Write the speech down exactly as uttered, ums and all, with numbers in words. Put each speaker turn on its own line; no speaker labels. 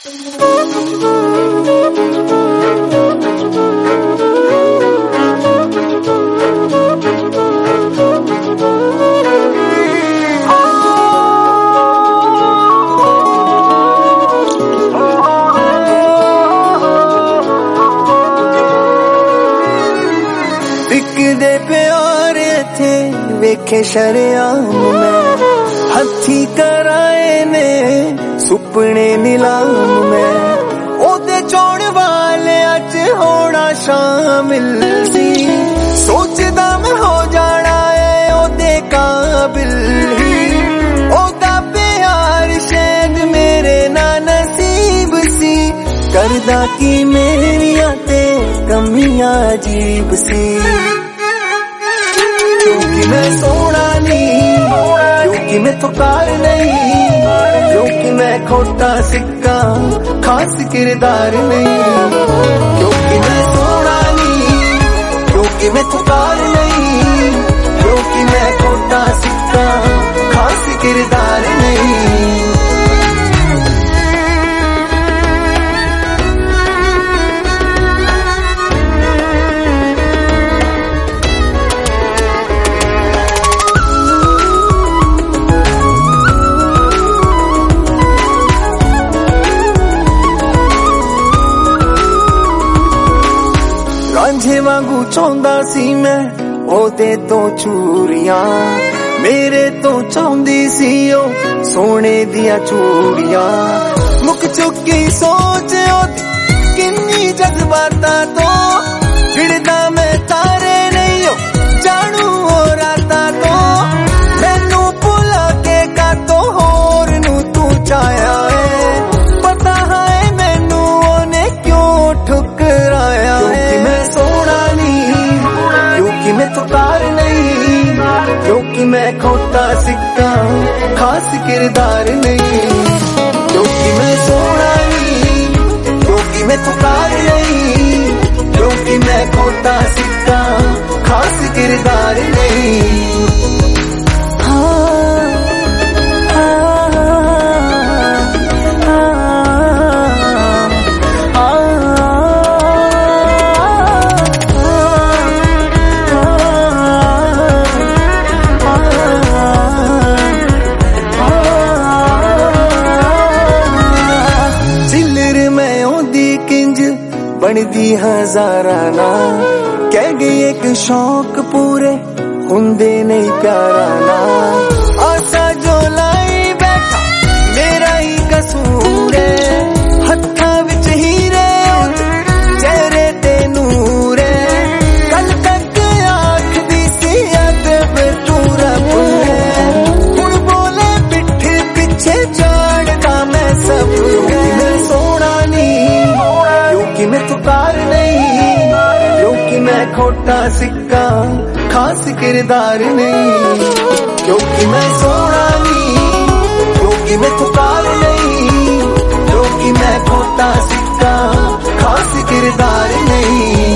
दे प्यारे थे वेखे शरेआम में हथी कराए ने सुपने नीलाम में ओदे चौड़ वाले अच होना शामिल सी सोचदा मैं हो जाना है ओदे काबिल ही ओदा प्यार शायद मेरे ना नसीब सी करदा की मेरिया ते कमियां अजीब सी क्योंकि मैं सोना नहीं क्योंकि मैं थकार नहीं क्योंकि मैं खोटा सिक्का खास किरदार नहीं क्योंकि मैं सोना नहीं क्योंकि मैं थकार नहीं क्योंकि मैं खोटा सिक्का खास किरदार नहीं। रांझे वांगू चाहंदा सी मैं ओदे तो चूड़ियां मेरे तो चाहंदी सी ओ सोने दिया चूड़ियां मुक चुकी सोच ओदी किन्नी जज्बाता तो फिरदा मैं तारे नहीं हो जानू हो राता तो मैनू भुला के का तो होर नू तू चाया है पता है मैनू ओने क्यों ठुकराया है मैं थकार नहीं क्योंकि मैं खोटा सिक्का खास किरदार नहीं क्योंकि मैं सोना नहीं क्योंकि मैं थकार नहीं क्योंकि मैं खोटा सिक्का खास किरदार नहीं। बनदी हजाराना कह गई एक शौक पूरे हुंदे नहीं प्यारा ना आशा जो लाई बैठा मेरा ही कसूर है हत्था विच हीरे चेहरे ते नूर है कल तक आँख दी सी अदब तू रब है हुण बोले पिठ पिछे झाड़दा मैं सब मैं सोना नहीं क्योंकि मैं थकार नहीं क्योंकि मैं खोटा सिक्का खास किरदार नहीं क्योंकि मैं सोना नहीं क्योंकि मैं थकार नहीं क्योंकि मैं खोटा सिक्का खास किरदार नहीं।